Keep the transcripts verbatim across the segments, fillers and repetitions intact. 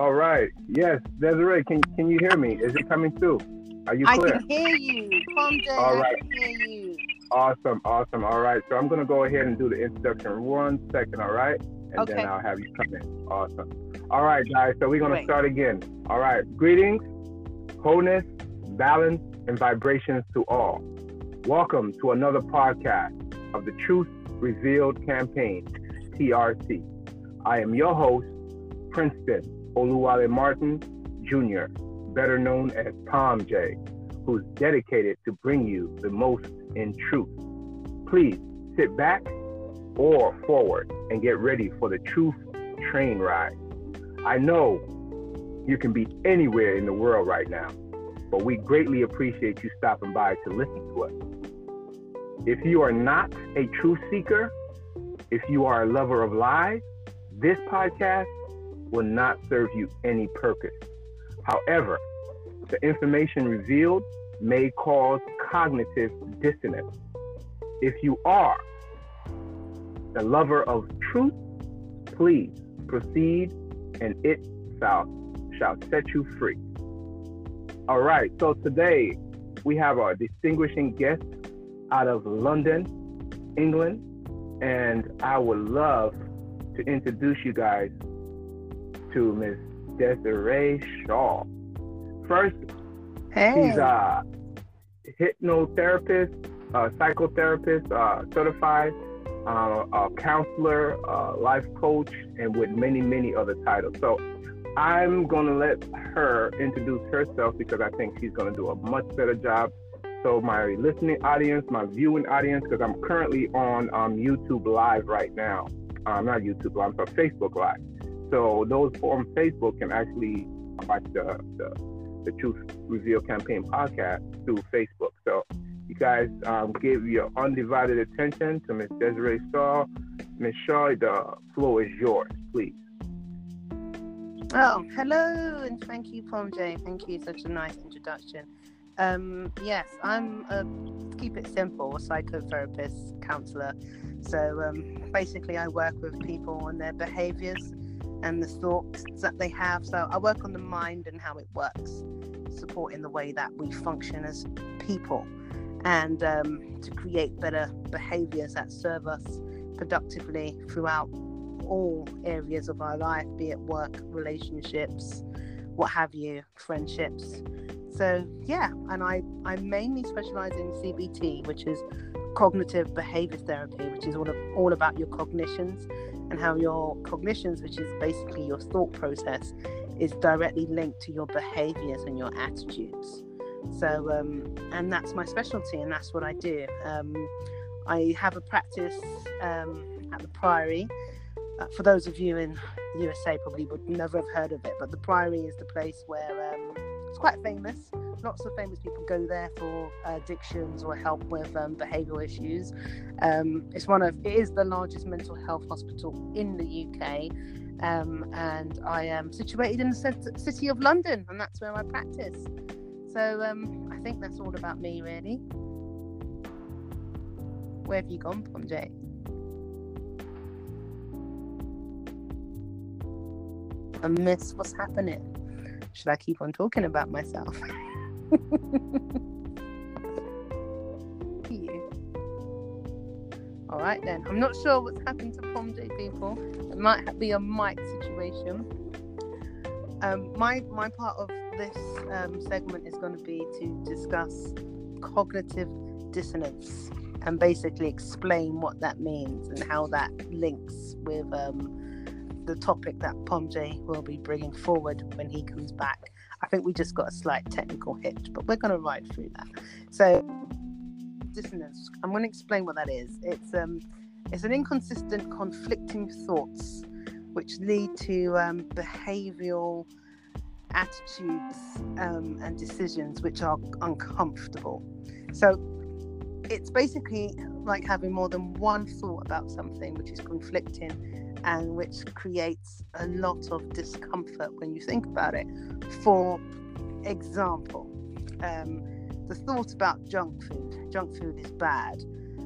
All right. Yes, Desiree, can can you hear me? Is it coming through? Are you I clear? can hear you. Tom J, All I right. can hear you. Awesome, awesome. All right. So I'm gonna go ahead and do the introduction one second, all right? And Okay. then I'll have you come in. Awesome. All right, guys. So we're gonna Great. start again. All right. Greetings, wholeness, balance, and vibrations to all. Welcome to another podcast of the Truth Revealed Campaign, T R C. I am your host, Princeton Oluwale Martin Junior, better known as Tom J, who's dedicated to bring you the most in truth. Please sit back or forward and get ready for the truth train ride. I know you can be anywhere in the world right now, but we greatly appreciate you stopping by to listen to us. If you are not a truth seeker, if you are a lover of lies, this podcast will not serve you any purpose. However, the information revealed may cause cognitive dissonance. If you are the lover of truth, please proceed and it shall, shall set you free. All right, so today we have our distinguishing guest out of London, England, and I would love to introduce you guys to Miss Desiree Shaw. First, Hey. she's a hypnotherapist, a psychotherapist, uh, certified, uh, a counselor, uh, life coach, and with many, many other titles. So I'm going to let her introduce herself because I think she's going to do a much better job. So my listening audience, my viewing audience, because I'm currently on um, YouTube Live right now. Um, not YouTube Live, but Facebook Live. So those on Facebook can actually watch the, the, the Truth Reveal Campaign podcast through Facebook. So you guys um, give your undivided attention to Miss Desiree Shaw. Miss Shaw, the floor is yours, please. Oh, hello, and thank you, Tom J. Thank you. Such a nice introduction. Um, yes, I'm a, to keep it simple, a psychotherapist, counselor. So um, basically, I work with people on their behaviors and the thoughts that they have. So I work on the mind and how it works, supporting the way that we function as people, and um, to create better behaviors that serve us productively throughout all areas of our life, be it work, relationships, what have you, friendships. So yeah, and I, I mainly specialize in C B T, which is cognitive behavior therapy, which is all, of, all about your cognitions and how your cognitions, which is basically your thought process, is directly linked to your behaviors and your attitudes. So, um, and that's my specialty, and that's what I do. Um, I have a practice um, at the Priory. Uh, for those of you in U S A probably would never have heard of it, but the Priory is the place where um, it's quite famous. Lots of famous people go there for addictions or help with um, behavioural issues. Um, it's one of it is the largest mental health hospital in the U K, um, and I am situated in the city of London, and that's where I practice. So um, I think that's all about me, really. Where have you gone, Tom J? I miss what's happening. Should I keep on talking about myself? You. All right then. I'm not sure what's happened to Pom J, people. It might be a mic situation. Um, my my part of this um, segment is going to be to discuss cognitive dissonance and basically explain what that means and how that links with um, the topic that Pom J will be bringing forward when he comes back. I think we just got a slight technical hitch, but we're going to ride through that. So, dissonance. I'm going to explain what that is. It's um, it's an inconsistent, conflicting thoughts which lead to um, behavioural attitudes um, and decisions which are uncomfortable. So, it's basically like having more than one thought about something which is conflicting and which creates a lot of discomfort when you think about it. For example, um, the thought about junk food. Junk food is bad.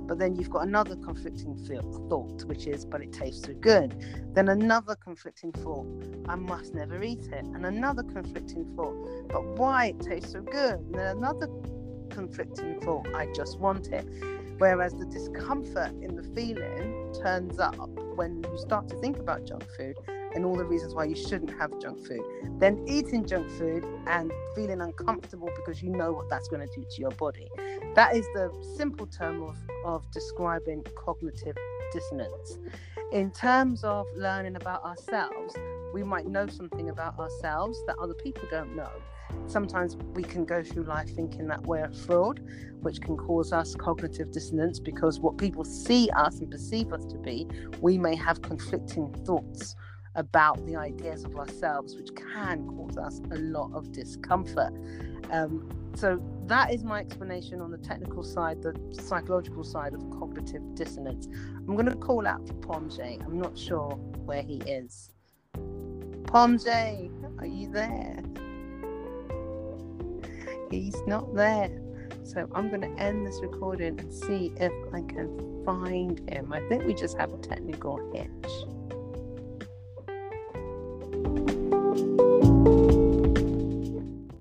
But then you've got another conflicting thought, which is, but it tastes so good. Then another conflicting thought, I must never eat it. And another conflicting thought, but why it tastes so good? And then another conflicting thought, I just want it. Whereas the discomfort in the feeling turns up when you start to think about junk food and all the reasons why you shouldn't have junk food. Then eating junk food and feeling uncomfortable because you know what that's going to do to your body. That is the simple term of, of describing cognitive dissonance. In terms of learning about ourselves, we might know something about ourselves that other people don't know. Sometimes we can go through life thinking that we're a fraud, which can cause us cognitive dissonance because what people see us and perceive us to be, we may have conflicting thoughts about the ideas of ourselves, which can cause us a lot of discomfort. Um, so that is my explanation on the technical side, the psychological side of cognitive dissonance. I'm going to call out for Pomjay. I'm not sure where he is. Pomjay, are you there? He's not there. So I'm going to end this recording and see if I can find him. I think we just have a technical hitch.